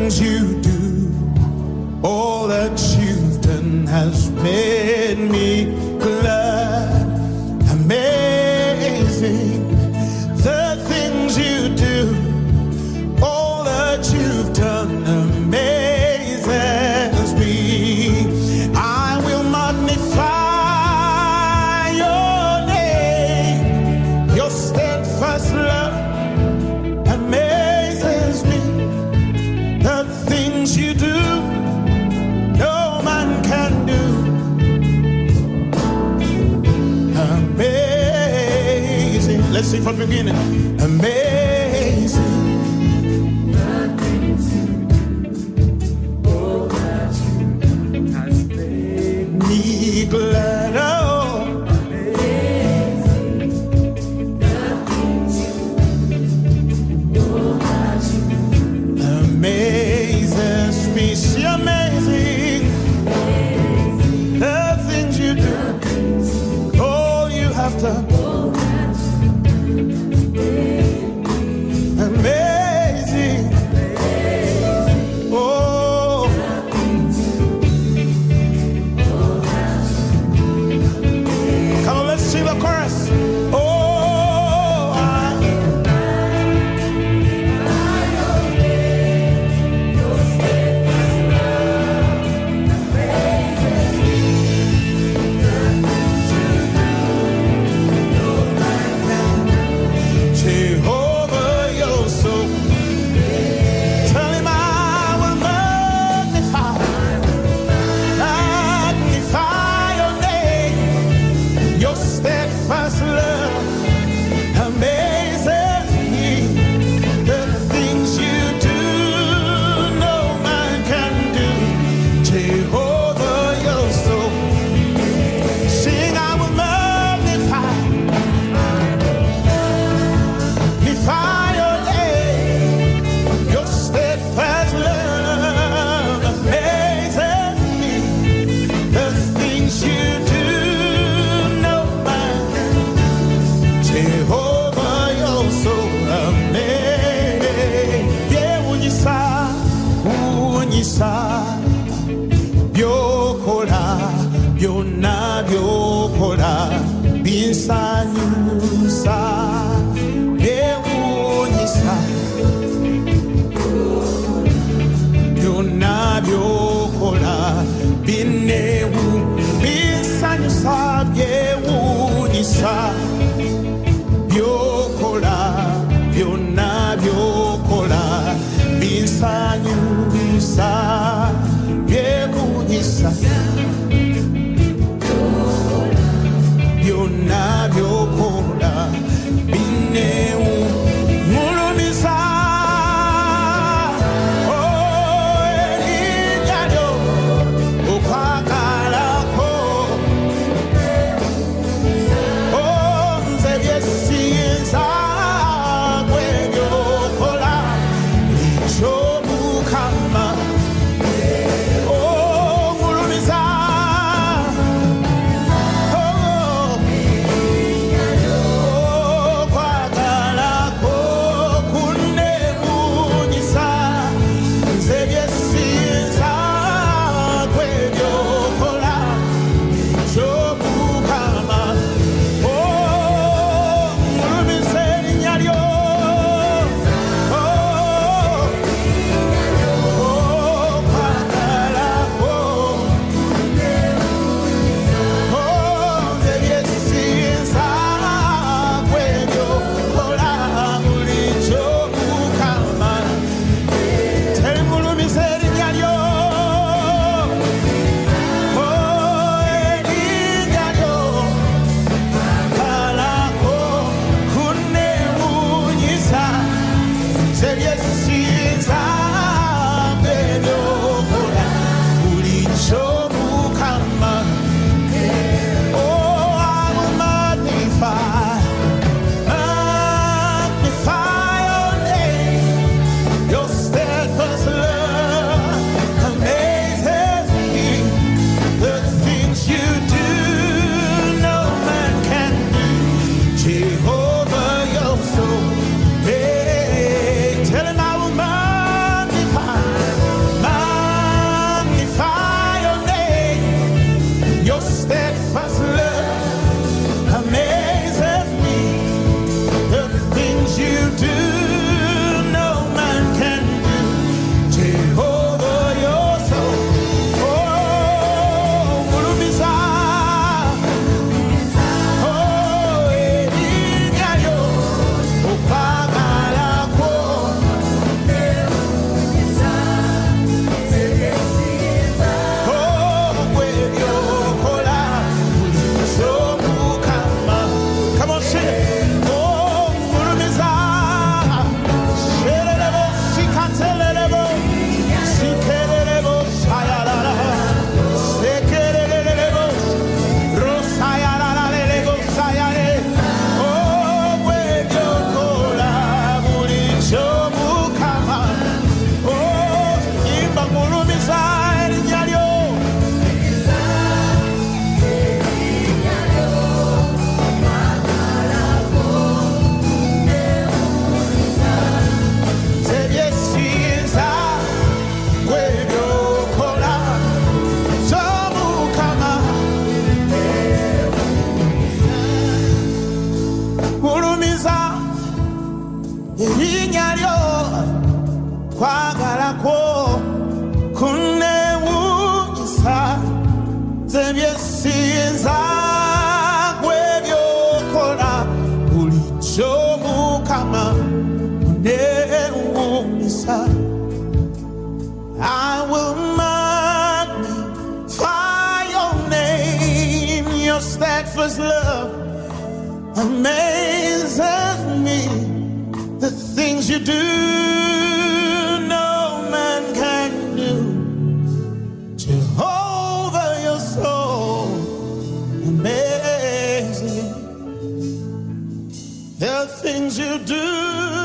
things you do, all that you've done has made me glad. Amazing, the things you do, all that you've done amazes me. I will magnify your name, your steadfast love amazes me. The things you do, no man can do. Amazing. Let's sing from the beginning. Amazing. The things you do, all that you do has made me glad. Oh. Amazes me, see amazing, the things you do, all you have done, amazing, oh, come on, let's sing the chorus. linyalyo kwagala kwo kunewunyisa zebyesinza gwebyokola bulijjo Mukama kunewunyisa. I will magnify your name. Your steadfast love amazes me. The things you do, no man can do. Jehovah, you're so amazing. The things you do,